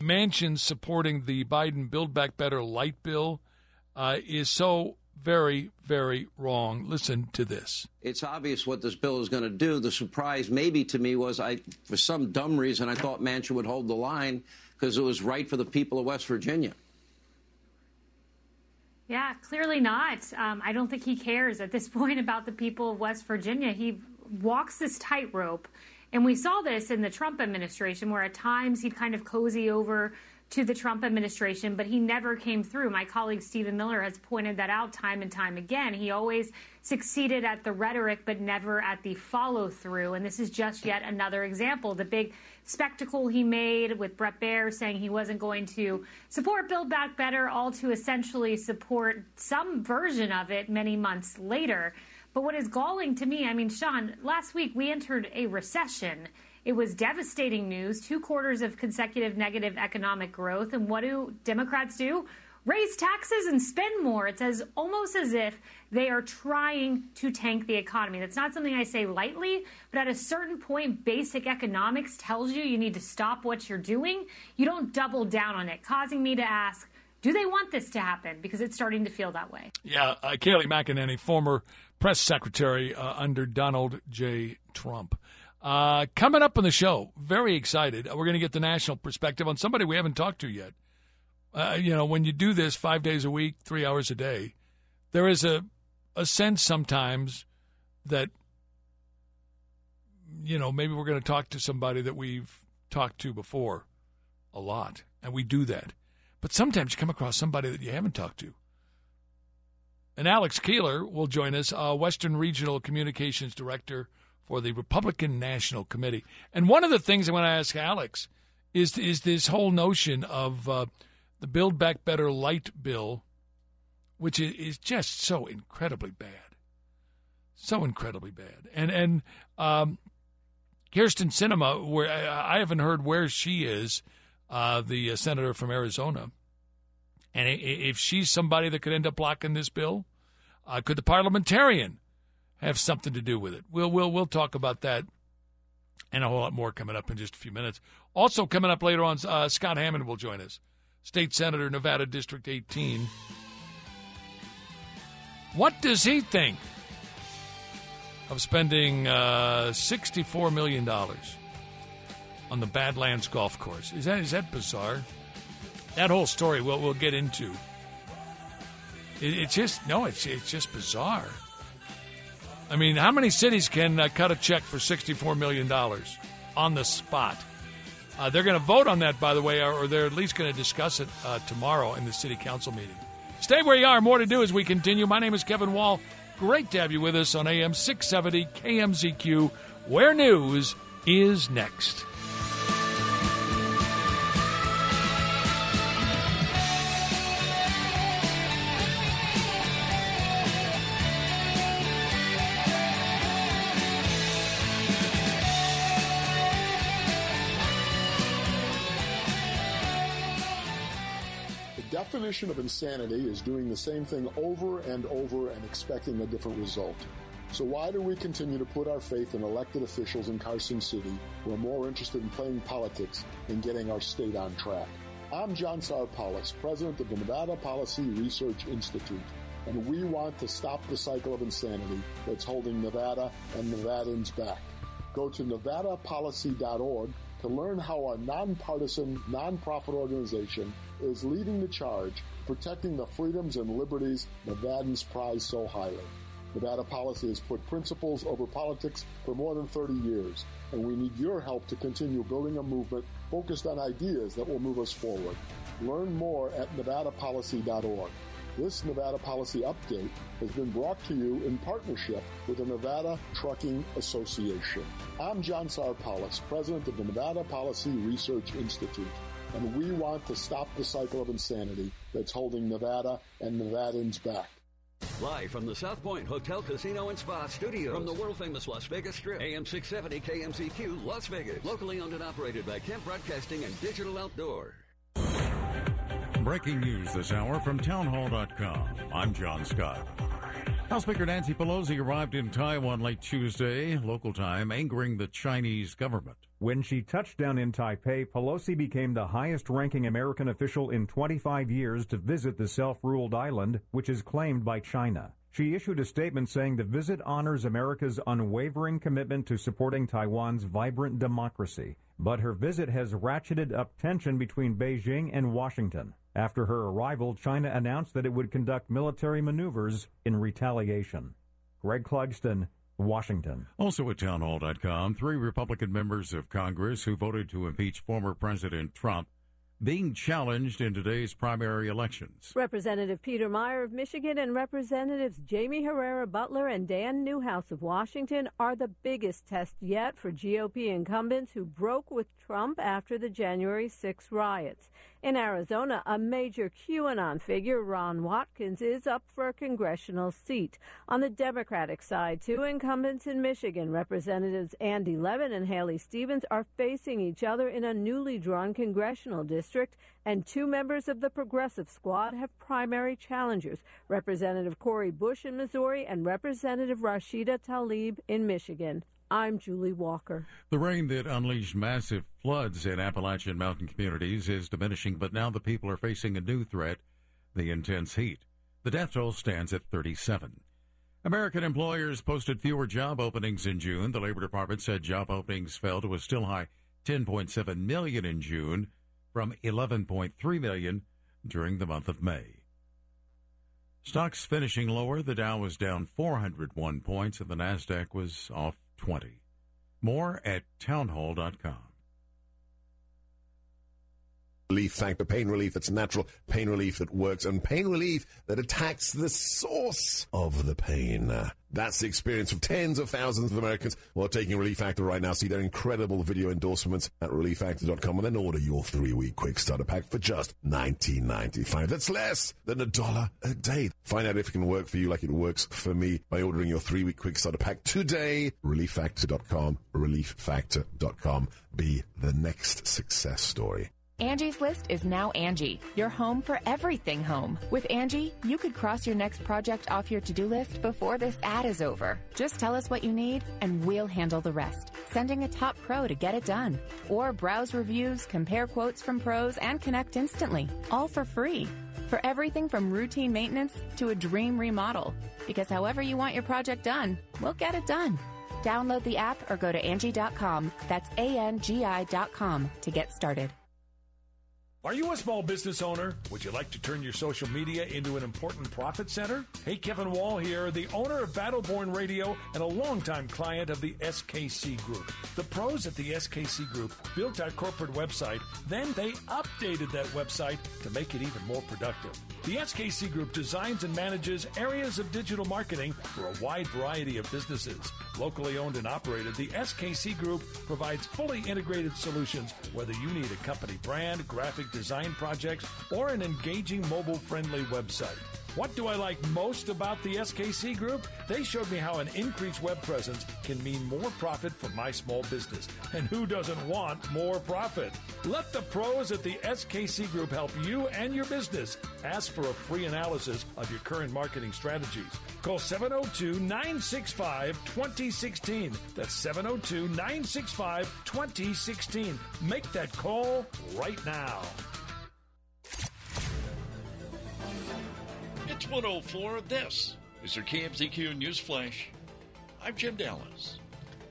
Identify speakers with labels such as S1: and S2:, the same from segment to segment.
S1: Manchin supporting the Biden Build Back Better light bill is so very, very wrong. Listen to this.
S2: It's obvious what this bill is going to do. The surprise maybe to me was for some dumb reason, I thought Manchin would hold the line because it was right for the people of West Virginia.
S3: Yeah, clearly not. I don't think he cares at this point about the people of West Virginia. He walks this tightrope. And we saw this in the Trump administration, where at times he'd kind of cozy over to the Trump administration, but he never came through. My colleague Stephen Miller has pointed that out time and time again. He always succeeded at the rhetoric, but never at the follow through. And this is just yet another example. The big spectacle he made with Bret Baier saying he wasn't going to support Build Back Better, all to essentially support some version of it many months later. But what is galling to me, I mean, Sean, last week we entered a recession. It was devastating news, 2 quarters of consecutive negative economic growth. And what do Democrats do? Raise taxes and spend more. It's almost as if they are trying to tank the economy. That's not something I say lightly, but at a certain point, basic economics tells you need to stop what you're doing. You don't double down on it, causing me to ask, do they want this to happen? Because it's starting to feel that way.
S1: Yeah, Kayleigh McEnany, former press secretary under Donald J. Trump. Coming up on the show, very excited. We're going to get the national perspective on somebody we haven't talked to yet. When you do this 5 days a week, 3 hours a day, there is a sense sometimes that, maybe we're going to talk to somebody that we've talked to before a lot, and we do that. But sometimes you come across somebody that you haven't talked to. And Alex Keeler will join us, Western Regional Communications Director for the Republican National Committee. And one of the things I want to ask Alex is this whole notion of the Build Back Better light bill, which is just so incredibly bad. So incredibly bad. And Kyrsten Sinema, where I haven't heard where she is, the senator from Arizona. And if she's somebody that could end up blocking this bill, could the parliamentarian have something to do with it? We'll talk about that and a whole lot more coming up in just a few minutes. Also coming up later on, Scott Hammond will join us, State Senator, Nevada District 18. What does he think of spending $64 million on the Badlands Golf Course? Is that bizarre? That whole story we'll get into. It's just bizarre. I mean, how many cities can cut a check for $64 million on the spot? They're going to vote on that, by the way, or they're at least going to discuss it tomorrow in the city council meeting. Stay where you are. More to do as we continue. My name is Kevin Wall. Great to have you with us on AM 670 KMZQ, where news is next.
S4: The definition of insanity is doing the same thing over and over and expecting a different result. So why do we continue to put our faith in elected officials in Carson City who are more interested in playing politics than getting our state on track? I'm John Sarpaulis, president of the Nevada Policy Research Institute, and we want to stop the cycle of insanity that's holding Nevada and Nevadans back. Go to nevadapolicy.org to learn how our nonpartisan, nonprofit organization is leading the charge, protecting the freedoms and liberties Nevadans prize so highly. Nevada Policy has put principles over politics for more than 30 years, and we need your help to continue building a movement focused on ideas that will move us forward. Learn more at nevadapolicy.org. This Nevada Policy Update has been brought to you in partnership with the Nevada Trucking Association. I'm John Sarpaulis, president of the Nevada Policy Research Institute, and we want to stop the cycle of insanity that's holding Nevada and Nevadans back.
S5: Live from the South Point Hotel, Casino, and Spa Studios. From the world-famous Las Vegas Strip. AM 670 KMZQ, Las Vegas. Locally owned and operated by Kemp Broadcasting and Digital Outdoor.
S6: Breaking news this hour from townhall.com. I'm John Scott. House Speaker Nancy Pelosi arrived in Taiwan late Tuesday, local time, angering the Chinese government.
S7: When she touched down in Taipei, Pelosi became the highest-ranking American official in 25 years to visit the self-ruled island, which is claimed by China. She issued a statement saying the visit honors America's unwavering commitment to supporting Taiwan's vibrant democracy. But her visit has ratcheted up tension between Beijing and Washington. After her arrival, China announced that it would conduct military maneuvers in retaliation. Greg Clugston, Washington.
S6: Also at townhall.com, 3 Republican members of Congress who voted to impeach former President Trump being challenged in today's primary elections.
S8: Representative Peter Meyer of Michigan and Representatives Jamie Herrera Butler and Dan Newhouse of Washington are the biggest test yet for GOP incumbents who broke with Trump after the January 6 riots. In Arizona, a major QAnon figure, Ron Watkins, is up for a congressional seat. On the Democratic side, 2 incumbents in Michigan, Representatives Andy Levin and Haley Stevens, are facing each other in a newly drawn congressional district, and 2 members of the Progressive Squad have primary challengers, Representative Cori Bush in Missouri and Representative Rashida Tlaib in Michigan. I'm Julie Walker.
S6: The rain that unleashed massive floods in Appalachian mountain communities is diminishing, but now the people are facing a new threat, the intense heat. The death toll stands at 37. American employers posted fewer job openings in June. The Labor Department said job openings fell to a still high 10.7 million in June from 11.3 million during the month of May. Stocks finishing lower. The Dow was down 401 points and the NASDAQ was off 20. More at townhall.com.
S9: Relief Factor, pain relief that's natural, pain relief that works, and pain relief that attacks the source of the pain. That's the experience of tens of thousands of Americans who are taking Relief Factor right now. See their incredible video endorsements at relieffactor.com and then order your 3-week quick starter pack for just $19.95. That's less than $1 a day. Find out if it can work for you like it works for me by ordering your 3-week quick starter pack today. Relieffactor.com, relieffactor.com. Be the next success story.
S10: Angie's List is now Angie, your home for everything home. With Angie, you could cross your next project off your to-do list before this ad is over. Just tell us what you need, and we'll handle the rest. Sending a top pro to get it done. Or browse reviews, compare quotes from pros, and connect instantly. All for free. For everything from routine maintenance to a dream remodel. Because however you want your project done, we'll get it done. Download the app or go to Angie.com. That's ANGI.com to get started.
S1: Are you a small business owner? Would you like to turn your social media into an important profit center? Hey, Kevin Wall here, the owner of Battleborn Radio and a longtime client of the SKC Group. The pros at the SKC Group built our corporate website, then they updated that website to make it even more productive. The SKC Group designs and manages areas of digital marketing for a wide variety of businesses. Locally owned and operated, the SKC Group provides fully integrated solutions, whether you need a company brand, graphic design projects, or an engaging mobile-friendly website. What do I like most about the SKC Group? They showed me how an increased web presence can mean more profit for my small business. And who doesn't want more profit? Let the pros at the SKC Group help you and your business. Ask for a free analysis of your current marketing strategies. Call 702-965-2016. That's 702-965-2016. Make that call right now.
S11: It's 104. This is your KMZQ News Flash. I'm Jim Dallas.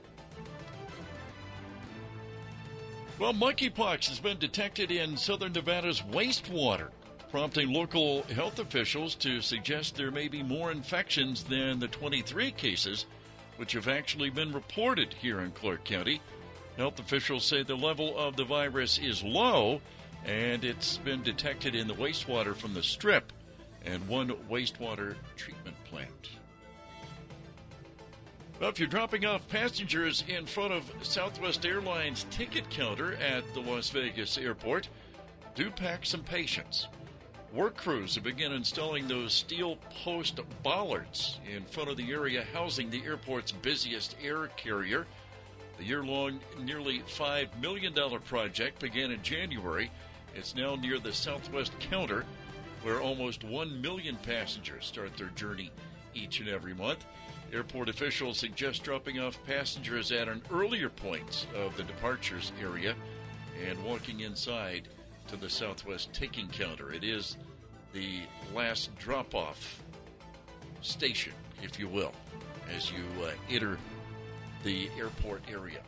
S11: Well, monkeypox has been detected in southern Nevada's wastewater, prompting local health officials to suggest there may be more infections than the 23 cases which have actually been reported here in Clark County. Health officials say the level of the virus is low, and it's been detected in the wastewater from the Strip and one wastewater treatment plant. Well, if you're dropping off passengers in front of Southwest Airlines ticket counter at the Las Vegas airport, do pack some patience. Work crews have begun installing those steel post bollards in front of the area housing the airport's busiest air carrier. The year-long, nearly $5 million project began in January. It's now near the Southwest counter, where almost 1 million passengers start their journey each and every month. Airport officials suggest dropping off passengers at an earlier point of the departures area and walking inside to the Southwest taking counter. It is the last drop-off station, if you will, as you enter the airport area.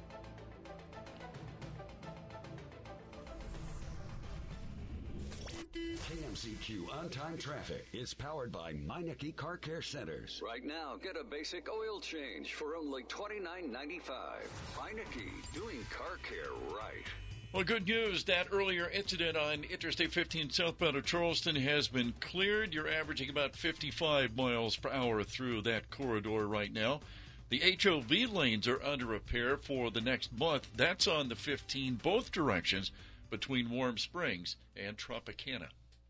S5: KMCQ On-Time Traffic is powered by Meineke Car Care Centers.
S12: Right now, get a basic oil change for only $29.95. Meineke, doing car care right.
S11: Well, good news. That earlier incident on Interstate 15 southbound of Charleston has been cleared. You're averaging about 55 miles per hour through that corridor right now. The HOV lanes are under repair for the next month. That's on the 15, both directions, between Warm Springs and Tropicana.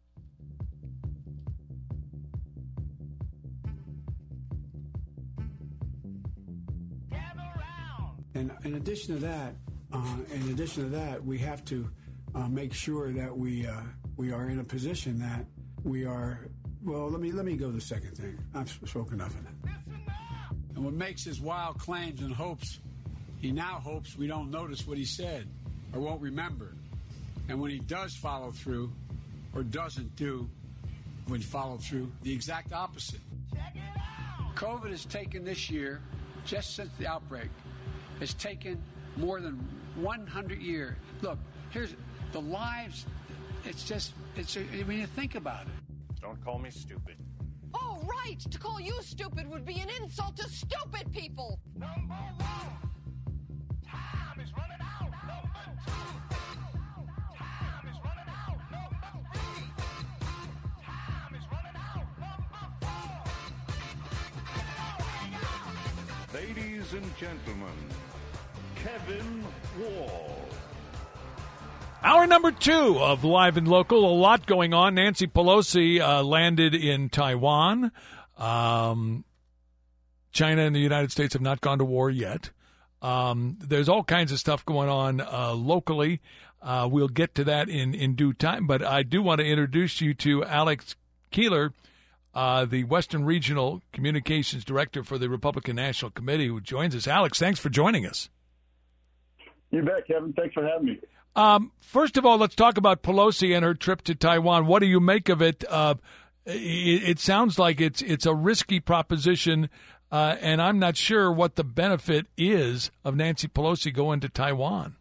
S13: And in addition to that, we have to make sure that we are in a position that we are. Well, let me go to the second thing. I've spoken enough of it. And what makes his wild claims and hopes, he now hopes we don't notice what he said or won't remember. And when he does follow through or doesn't do when follow through, the exact opposite. COVID has taken this year, just since the outbreak, has taken more than 100 years. Look, here's the lives. When you think about it.
S14: Don't call me stupid.
S15: Oh, right. To call you stupid would be an insult to stupid people.
S14: Number one, time is running out. Number two, time is running out. Number three, time is running out. Number four.
S16: Ladies and gentlemen, Kevin Wall.
S1: Hour number 2 of Live and Local. A lot going on. Nancy Pelosi landed in Taiwan. China and the United States have not gone to war yet. There's all kinds of stuff going on locally. We'll get to that in due time. But I do want to introduce you to Alex Keeler, the Western Regional Communications Director for the Republican National Committee, who joins us. Alex, thanks for joining us.
S17: You bet, Kevin. Thanks for having me.
S1: First of all, let's talk about Pelosi and her trip to Taiwan. What do you make of it? It sounds like it's a risky proposition, and I'm not sure what the benefit is of Nancy Pelosi going to Taiwan.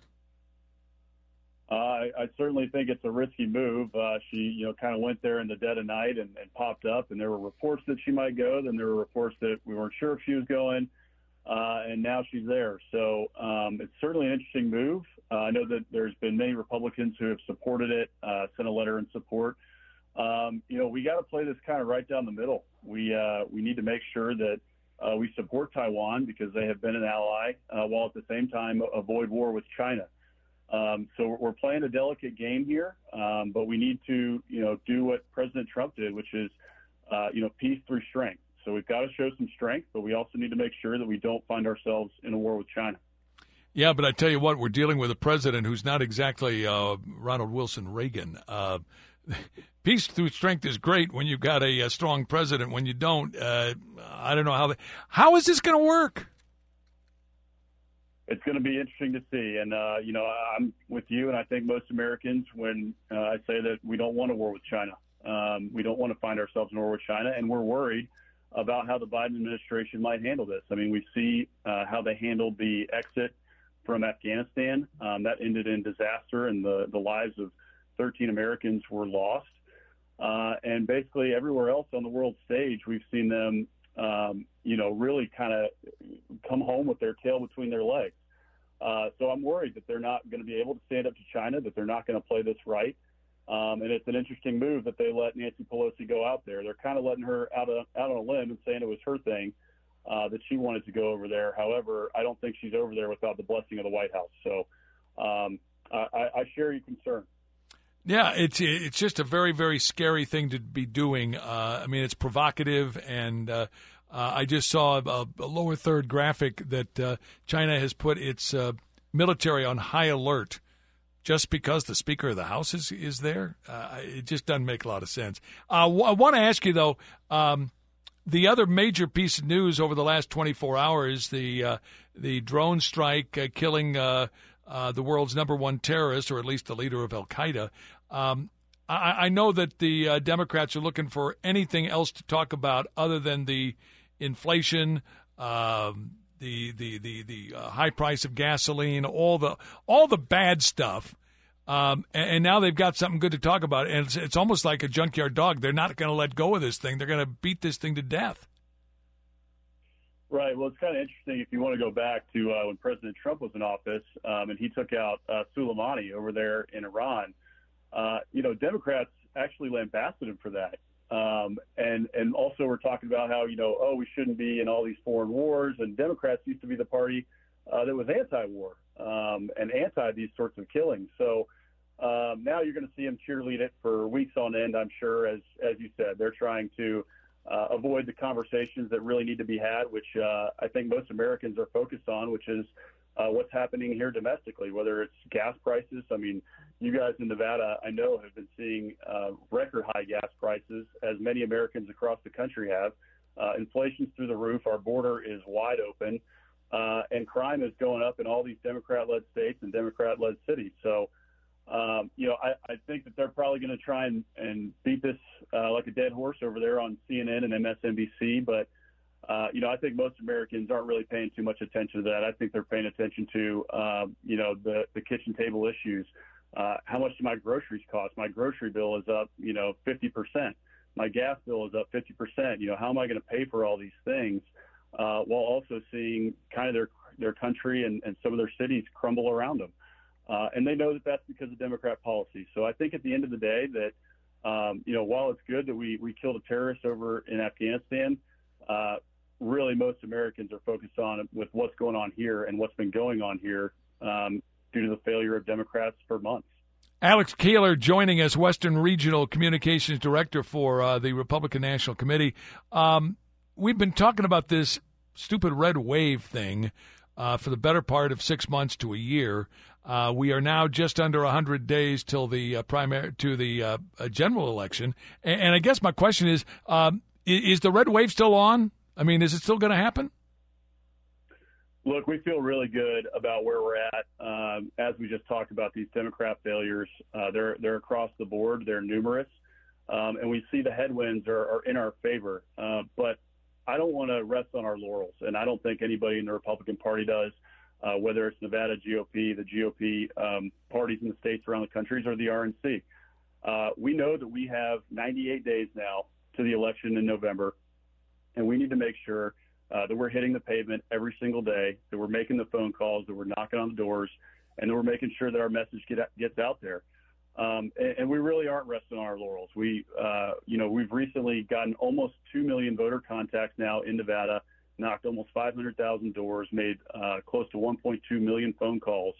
S17: I certainly think it's a risky move. She, kind of went there in the dead of night and popped up, and there were reports that she might go. Then there were reports that we weren't sure if she was going. And now she's there. So it's certainly an interesting move. I know that there's been many Republicans who have supported it, sent a letter in support. We got to play this kind of right down the middle. We need to make sure that we support Taiwan because they have been an ally, while at the same time avoid war with China. So we're playing a delicate game here, but we need to, do what President Trump did, which is, peace through strength. So we've got to show some strength, but we also need to make sure that we don't find ourselves in a war with China.
S1: Yeah, but I tell you what, we're dealing with a president who's not exactly Ronald Wilson Reagan. Peace through strength is great when you've got a strong president. When you don't, I don't know how is this going to work?
S17: It's going to be interesting to see. And, I'm with you, and I think most Americans, when I say that we don't want a war with China. We don't want to find ourselves in a war with China, and we're worried about how the Biden administration might handle this. I mean, we see how they handled the exit from Afghanistan. That ended in disaster, and the lives of 13 Americans were lost. And basically everywhere else on the world stage, we've seen them, really kind of come home with their tail between their legs. So I'm worried that they're not going to be able to stand up to China, that they're not going to play this right. And it's an interesting move that they let Nancy Pelosi go out there. They're kind of letting her out on a limb and saying it was her thing, that she wanted to go over there. However, I don't think she's over there without the blessing of the White House. So I share your concern.
S1: Yeah, it's just a very, very scary thing to be doing. It's provocative, and I just saw a lower third graphic that China has put its military on high alert just because the Speaker of the House is there. It just doesn't make a lot of sense. I want to ask you, though, The other major piece of news over the last 24 hours, the drone strike killing the world's number one terrorist, or at least the leader of Al-Qaeda. I know that the Democrats are looking for anything else to talk about other than the inflation, the high price of gasoline, all the bad stuff. And now they've got something good to talk about, and it's almost like a junkyard dog. They're not going to let go of this thing. They're going to beat this thing to death.
S17: Right. Well, it's kind of interesting if you want to go back to when President Trump was in office, and he took out Soleimani over there in Iran. Democrats actually lambasted him for that. And also we're talking about how, we shouldn't be in all these foreign wars. And Democrats used to be the party that was anti-war and anti these sorts of killings. So now you're going to see them cheerlead it for weeks on end, I'm sure. As you said, they're trying to avoid the conversations that really need to be had, which I think most Americans are focused on, which is what's happening here domestically, whether it's gas prices. I mean, you guys in Nevada, I know, have been seeing record high gas prices, as many Americans across the country have. Inflation's through the roof. Our border is wide open. And crime is going up in all these Democrat-led states and Democrat-led cities. So, I think that they're probably going to try and beat this like a dead horse over there on CNN and MSNBC. But, I think most Americans aren't really paying too much attention to that. I think they're paying attention to, the kitchen table issues. How much do my groceries cost? My grocery bill is up, 50%. My gas bill is up 50%. How am I going to pay for all these things while also seeing kind of their country and some of their cities crumble around them? And they know that that's because of Democrat policy. So I think at the end of the day that, while it's good that we killed a terrorist over in Afghanistan, really most Americans are focused on with what's going on here and what's been going on here due to the failure of Democrats for months.
S1: Alex Keeler joining us, Western Regional Communications Director for the Republican National Committee. We've been talking about this stupid red wave thing for the better part of 6 months to a year. We are now just under 100 days till the general election. And I guess my question is the red wave still on? I mean, is it still going to happen?
S17: Look, we feel really good about where we're at. As we just talked about, these Democrat failures, they're across the board. They're numerous. And we see the headwinds are in our favor. But I don't want to rest on our laurels, and I don't think anybody in the Republican Party does, whether it's Nevada GOP, the GOP parties in the states around the country, or the RNC. We know that we have 98 days now to the election in November, and we need to make sure that we're hitting the pavement every single day, that we're making the phone calls, that we're knocking on the doors, and that we're making sure that our message gets out there. And we really aren't resting on our laurels. We've recently gotten almost 2 million voter contacts now in Nevada, knocked almost 500,000 doors, made close to 1.2 million phone calls.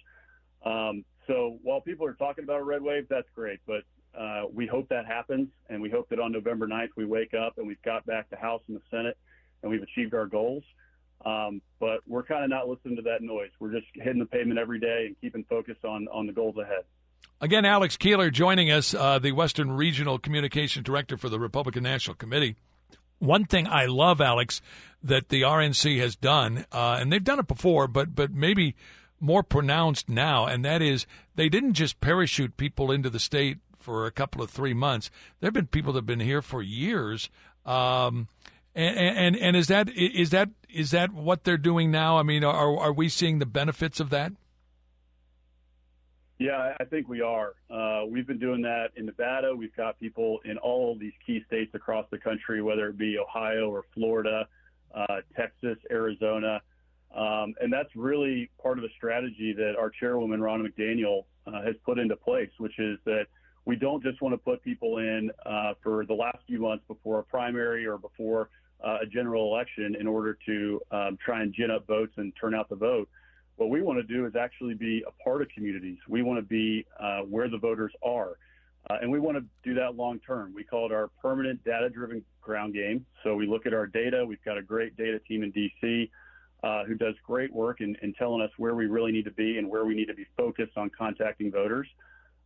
S17: So while people are talking about a red wave, that's great. But we hope that happens, and we hope that on November 9th we wake up and we've got back the House and the Senate and we've achieved our goals. But we're kind of not listening to that noise. We're just hitting the pavement every day and keeping focused on the goals ahead.
S1: Again, Alex Keeler joining us, the Western Regional Communications Director for the Republican National Committee. One thing I love, Alex, that the RNC has done, and they've done it before, but maybe more pronounced now, and that is they didn't just parachute people into the state for a couple of 3 months. There have been people that have been here for years. And is that what they're doing now? I mean, are we seeing the benefits of that?
S17: Yeah, I think we are. We've been doing that in Nevada. We've got people in all these key states across the country, whether it be Ohio or Florida, Texas, Arizona. And that's really part of the strategy that our chairwoman, Ronna McDaniel, has put into place, which is that we don't just want to put people in for the last few months before a primary or before a general election in order to try and gin up votes and turn out the vote. What we want to do is actually be a part of communities. We want to be where the voters are. And we want to do that long term. We call it our permanent data-driven ground game. So we look at our data. We've got a great data team in D.C. Who does great work in telling us where we really need to be and where we need to be focused on contacting voters.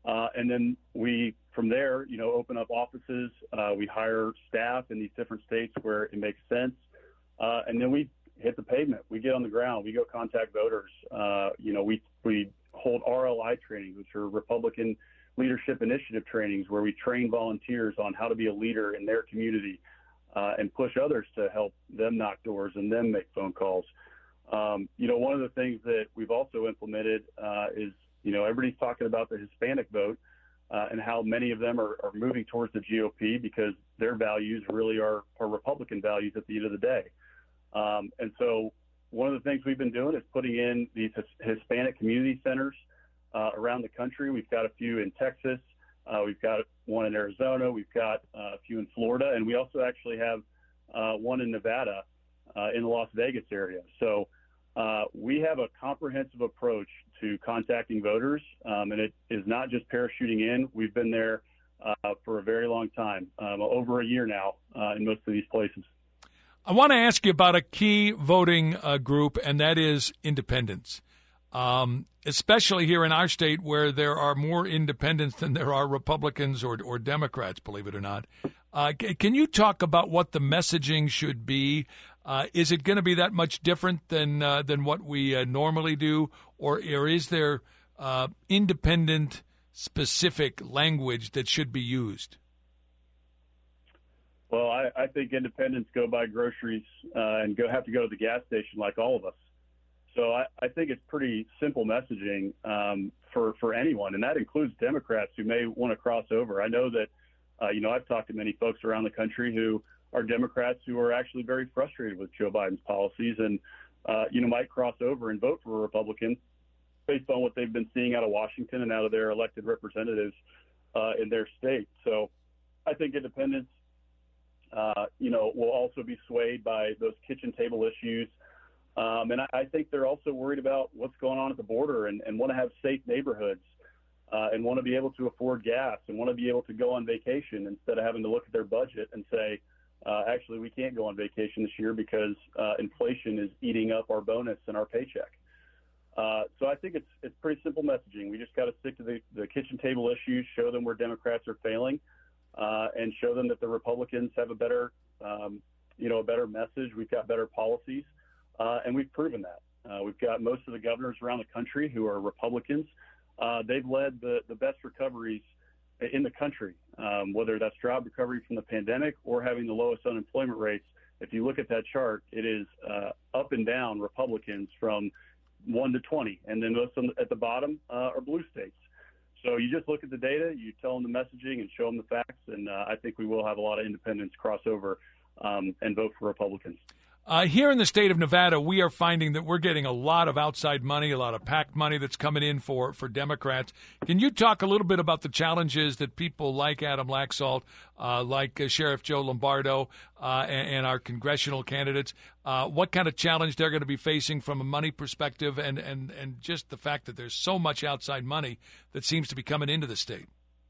S17: And then we, from there, open up offices. We hire staff in these different states where it makes sense. And then we hit the pavement. We get on the ground. We go contact voters. We hold RLI trainings, which are Republican Leadership Initiative trainings, where we train volunteers on how to be a leader in their community and push others to help them knock doors and them make phone calls. One of the things that we've also implemented is, everybody's talking about the Hispanic vote and how many of them are moving towards the GOP because their values really are Republican values at the end of the day. And so one of the things we've been doing is putting in these Hispanic community centers around the country. We've got a few in Texas. We've got one in Arizona. We've got a few in Florida. And we also actually have one in Nevada in the Las Vegas area. So we have a comprehensive approach to contacting voters, and it is not just parachuting in. We've been there for a very long time, over a year now in most of these places.
S1: I want to ask you about a key voting group, and that is independents, especially here in our state where there are more independents than there are Republicans or Democrats, believe it or not. Can you talk about what the messaging should be? Is it going to be that much different than what we normally do, or is there independent-specific language that should be used?
S17: Well, I think independents go buy groceries and have to go to the gas station like all of us. So I think it's pretty simple messaging for anyone, and that includes Democrats who may want to cross over. I know that, I've talked to many folks around the country who are Democrats who are actually very frustrated with Joe Biden's policies and, might cross over and vote for a Republican based on what they've been seeing out of Washington and out of their elected representatives in their state. So I think independents, will also be swayed by those kitchen table issues. And I think they're also worried about what's going on at the border and want to have safe neighborhoods and want to be able to afford gas and want to be able to go on vacation instead of having to look at their budget and say, actually, we can't go on vacation this year because inflation is eating up our bonus and our paycheck. So I think it's pretty simple messaging. We just got to stick to the kitchen table issues, show them where Democrats are failing, and show them that the Republicans have a better message. We've got better policies, and we've proven that. We've got most of the governors around the country who are Republicans. They've led the best recoveries in the country, whether that's job recovery from the pandemic or having the lowest unemployment rates. If you look at that chart, it is up and down Republicans from 1 to 20, and then most at the bottom are blue states. So you just look at the data, you tell them the messaging and show them the facts, and I think we will have a lot of independents cross over and vote for Republicans.
S1: Here in the state of Nevada, we are finding that we're getting a lot of outside money, a lot of PAC money that's coming in for Democrats. Can you talk a little bit about the challenges that people like Adam Laxalt, like Sheriff Joe Lombardo, and our congressional candidates, what kind of challenge they're going to be facing from a money perspective and just the fact that there's so much outside money that seems to be coming into the state?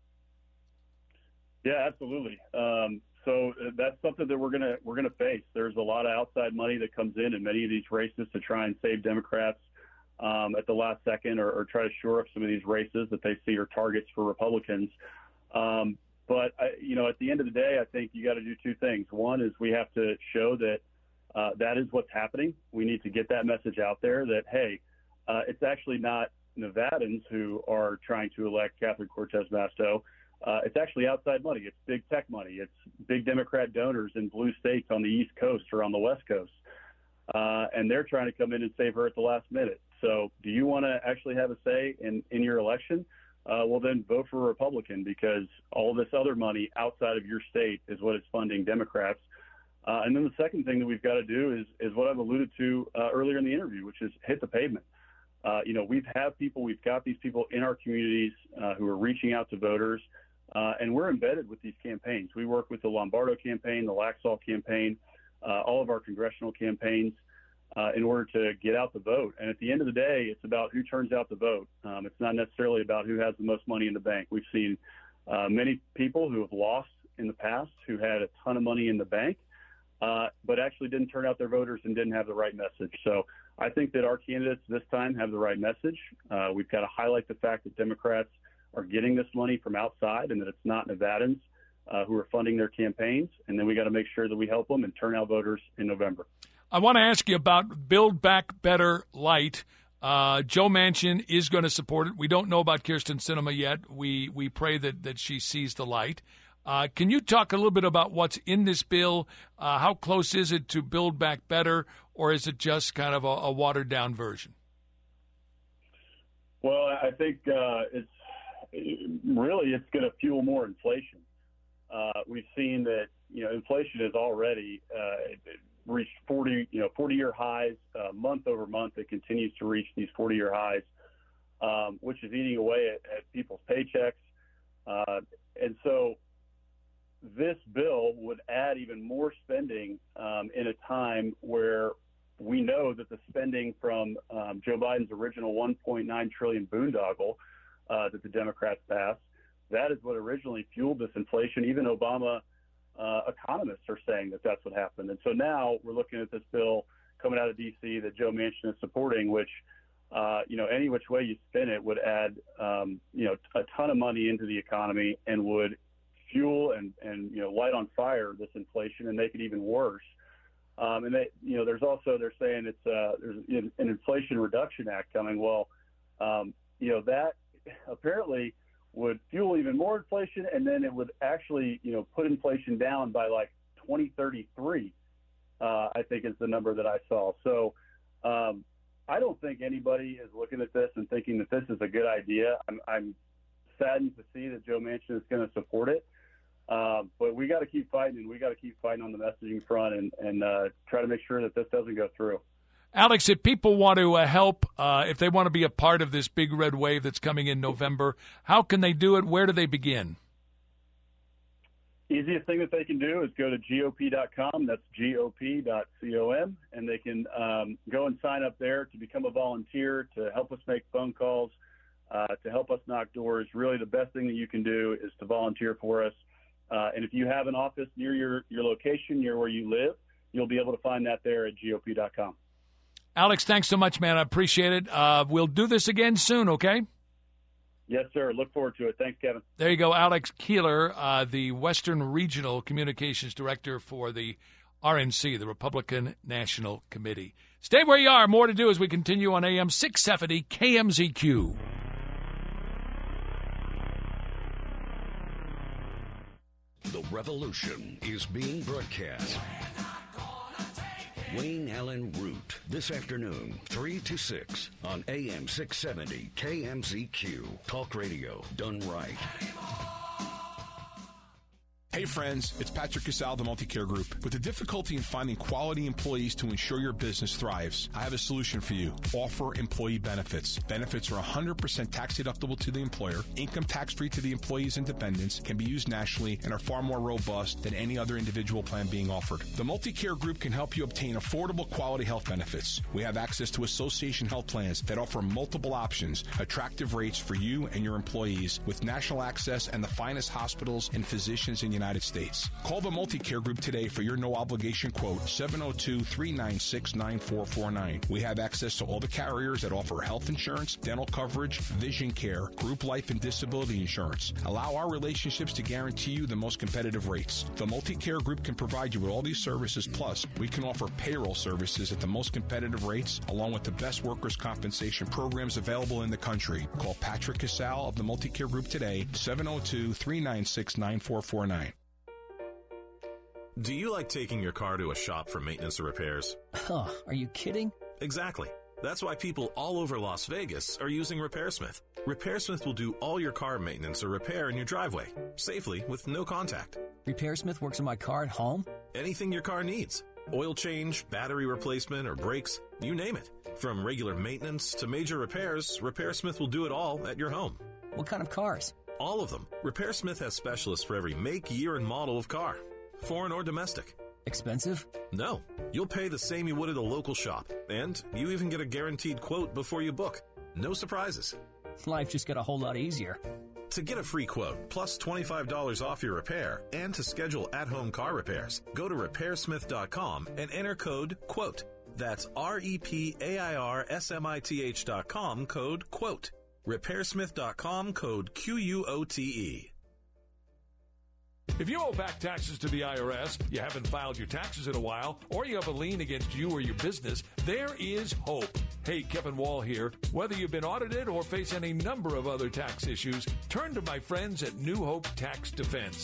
S17: Yeah, absolutely. So that's something that we're gonna face. There's a lot of outside money that comes in many of these races to try and save Democrats at the last second, or try to shore up some of these races that they see are targets for Republicans. But at the end of the day, I think you got to do two things. One is we have to show that that is what's happening. We need to get that message out there that hey, it's actually not Nevadans who are trying to elect Catherine Cortez Masto. It's actually outside money. It's big tech money. It's big Democrat donors in blue states on the East Coast or on the West Coast. And they're trying to come in and save her at the last minute. So do you want to actually have a say in your election? Well, then vote for a Republican, because all this other money outside of your state is what is funding Democrats. And then the second thing that we've got to do is what I've alluded to earlier in the interview, which is hit the pavement. We've got these people in our communities who are reaching out to voters. And we're embedded with these campaigns. We work with the Lombardo campaign, the Laxalt campaign, all of our congressional campaigns in order to get out the vote. And at the end of the day, it's about who turns out the vote. It's not necessarily about who has the most money in the bank. We've seen many people who have lost in the past who had a ton of money in the bank, but actually didn't turn out their voters and didn't have the right message. So I think that our candidates this time have the right message. We've got to highlight the fact that Democrats are getting this money from outside and that it's not Nevadans who are funding their campaigns. And then we got to make sure that we help them and turn out voters in November.
S1: I want to ask you about Build Back Better Light. Joe Manchin is going to support it. We don't know about Kyrsten Sinema yet. We pray that she sees the light. Can you talk a little bit about what's in this bill? How close is it to Build Back Better, or is it just kind of a watered-down version?
S17: Well, I think it's going to fuel more inflation. We've seen that inflation is already reached 40-year highs month over month. It continues to reach these 40-year highs, which is eating away at people's paychecks. And so this bill would add even more spending in a time where we know that the spending from Joe Biden's original $1.9 trillion boondoggle that the Democrats passed, that is what originally fueled this inflation. Even Obama economists are saying that that's what happened. And so now we're looking at this bill coming out of D.C. that Joe Manchin is supporting, which, any which way you spin it would add, a ton of money into the economy and would fuel and light on fire this inflation and make it even worse. And they, they're saying there's an Inflation Reduction Act coming. Well, that apparently would fuel even more inflation, and then it would actually, put inflation down by like 2033, I think is the number that I saw. So I don't think anybody is looking at this and thinking that this is a good idea. I'm saddened to see that Joe Manchin is going to support it. But we got to keep fighting, and we got to keep fighting on the messaging front and try to make sure that this doesn't go through.
S1: Alex, if people want to help, if they want to be a part of this big red wave that's coming in November, how can they do it? Where do they begin?
S17: Easiest thing that they can do is go to GOP.com. That's GOP.com. And they can go and sign up there to become a volunteer, to help us make phone calls, to help us knock doors. Really, the best thing that you can do is to volunteer for us. And if you have an office near your location, near where you live, you'll be able to find that there at GOP.com.
S1: Alex, thanks so much, man. I appreciate it. We'll do this again soon, okay?
S17: Yes, sir. Look forward to it. Thanks, Kevin.
S1: There you go, Alex Keeler, the Western Regional Communications Director for the RNC, the Republican National Committee. Stay where you are. More to do as we continue on AM 670 KMZQ.
S5: The revolution is being broadcast. Wayne Allen Root, this afternoon, 3 to 6 on AM 670 KMZQ. Talk radio done right.
S18: Hey friends, it's Patrick Casal, the Multicare Group. With the difficulty in finding quality employees to ensure your business thrives, I have a solution for you. Offer employee benefits. Benefits are 100% tax deductible to the employer, income tax-free to the employee's and dependents, can be used nationally, and are far more robust than any other individual plan being offered. The Multicare Group can help you obtain affordable quality health benefits. We have access to association health plans that offer multiple options, attractive rates for you and your employees, with national access and the finest hospitals and physicians in the United States. Call the Multicare Group today for your no-obligation quote, 702-396-9449. We have access to all the carriers that offer health insurance, dental coverage, vision care, group life and disability insurance. Allow our relationships to guarantee you the most competitive rates. The Multicare Group can provide you with all these services, plus we can offer payroll services at the most competitive rates, along with the best workers' compensation programs available in the country. Call Patrick Casal of the Multicare Group today, 702-396-9449.
S19: Do you like taking your car to a shop for maintenance or repairs?
S20: Huh, are you kidding?
S19: Exactly. That's why people all over Las Vegas are using RepairSmith. RepairSmith will do all your car maintenance or repair in your driveway, safely with no contact.
S20: RepairSmith works on my car at home?
S19: Anything your car needs. Oil change, battery replacement, or brakes, you name it. From regular maintenance to major repairs, RepairSmith will do it all at your home.
S20: What kind of cars?
S19: All of them. RepairSmith has specialists for every make, year, and model of car. Foreign or domestic.
S20: Expensive?
S19: No. You'll pay the same you would at a local shop. And you even get a guaranteed quote before you book. No surprises.
S20: Life just got a whole lot easier.
S19: To get a free quote, plus $25 off your repair, and to schedule at-home car repairs, go to RepairSmith.com and enter code QUOTE. That's REPAIRSMITH.com, code QUOTE. RepairSmith.com, code QUOTE.
S1: If you owe back taxes to the IRS, you haven't filed your taxes in a while, or you have a lien against you or your business, there is hope. Hey, Kevin Wall here. Whether you've been audited or face any number of other tax issues, turn to my friends at New Hope Tax Defense.